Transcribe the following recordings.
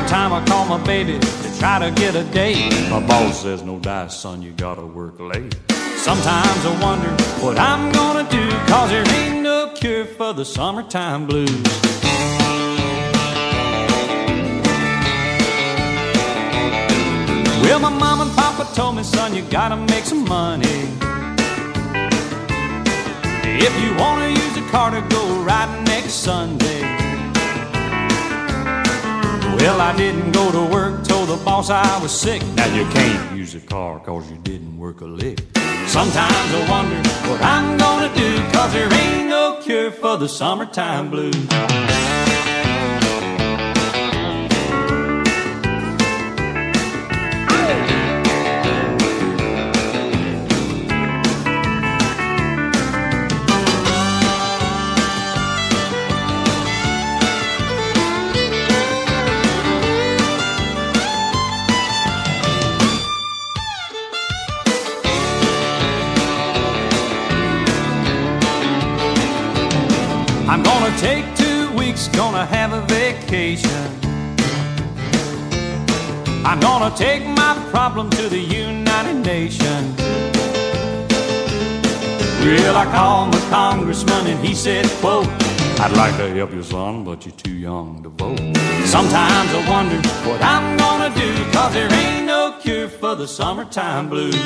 time I call my baby to try to get a date, my boss says, no dice, son, you gotta work late. Sometimes I wonder what I'm gonna do, 'cause there ain't no cure for the summertime blues. Well, my mom and papa told me, son, you gotta make some money. If you wanna use a car to go riding next Sunday. Well, I didn't go to work, told the boss I was sick. Now you can't use a car 'cause you didn't work a lick. Sometimes I wonder what I'm gonna do, 'cause there ain't no cure for the summertime blues. I'm gonna take 2 weeks, gonna have a vacation. I'm gonna take my problem to the United Nations. Well, I called my congressman and he said, quote, I'd like to help you, son, but you're too young to vote. Sometimes I wonder what I'm gonna do, 'cause there ain't no cure for the summertime blues.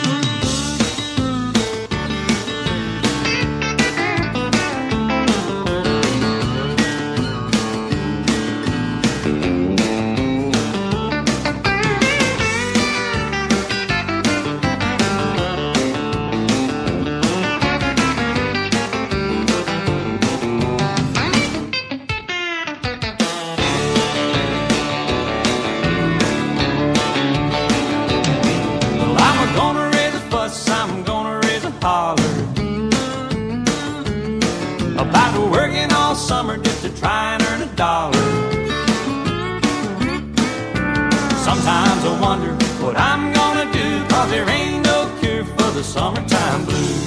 About working all summer just to try and earn $1. Sometimes I wonder what I'm gonna do, 'cause there ain't no cure for the summertime blues.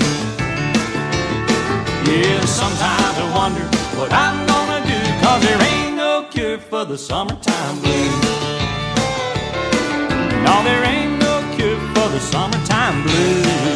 Yeah, sometimes I wonder what I'm gonna do, 'cause there ain't no cure for the summertime blues. No, there ain't no cure for the summertime blues.